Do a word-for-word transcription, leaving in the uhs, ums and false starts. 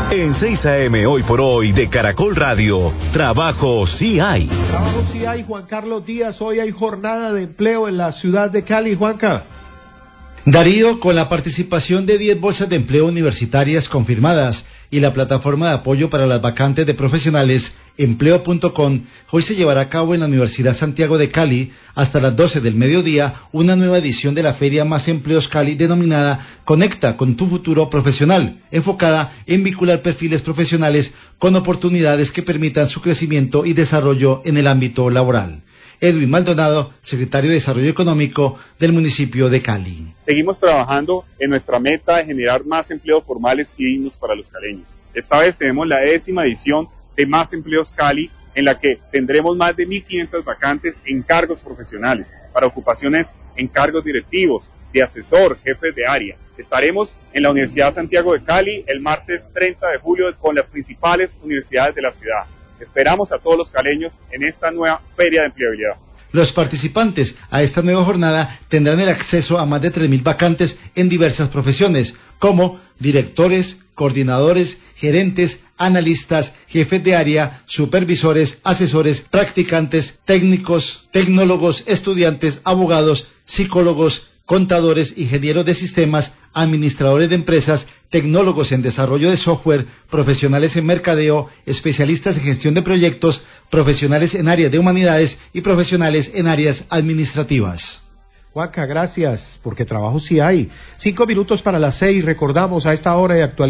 En seis A M Hoy por Hoy de Caracol Radio, trabajo sí hay. Trabajo sí hay, Juan Carlos Díaz. Hoy hay jornada de empleo en la ciudad de Cali, Juanca. Darío, con la participación de diez bolsas de empleo universitarias confirmadas y la plataforma de apoyo para las vacantes de profesionales empleo punto com, hoy se llevará a cabo en la Universidad Santiago de Cali hasta las doce del mediodía una nueva edición de la Feria Más Empleos Cali denominada Conecta con tu futuro profesional, enfocada en vincular perfiles profesionales con oportunidades que permitan su crecimiento y desarrollo en el ámbito laboral. Edwin Maldonado, secretario de Desarrollo Económico del municipio de Cali. Seguimos trabajando en nuestra meta de generar más empleos formales y dignos para los caleños. Esta vez tenemos la décima edición de Más Empleos Cali, en la que tendremos más de mil quinientas vacantes en cargos profesionales, para ocupaciones en cargos directivos, de asesor, jefes de área. Estaremos en la Universidad Santiago de Cali el martes treinta de julio con las principales universidades de la ciudad. Esperamos a todos los caleños en esta nueva feria de empleabilidad. Los participantes a esta nueva jornada tendrán el acceso a más de tres mil vacantes en diversas profesiones, como directores, coordinadores, gerentes, analistas, jefes de área, supervisores, asesores, practicantes, técnicos, tecnólogos, estudiantes, abogados, psicólogos, contadores, ingenieros de sistemas, administradores de empresas, tecnólogos en desarrollo de software, profesionales en mercadeo, especialistas en gestión de proyectos, profesionales en áreas de humanidades y profesionales en áreas administrativas. Juanca, gracias, porque trabajo sí hay. Cinco minutos para las seis, recordamos a esta hora de actualidad.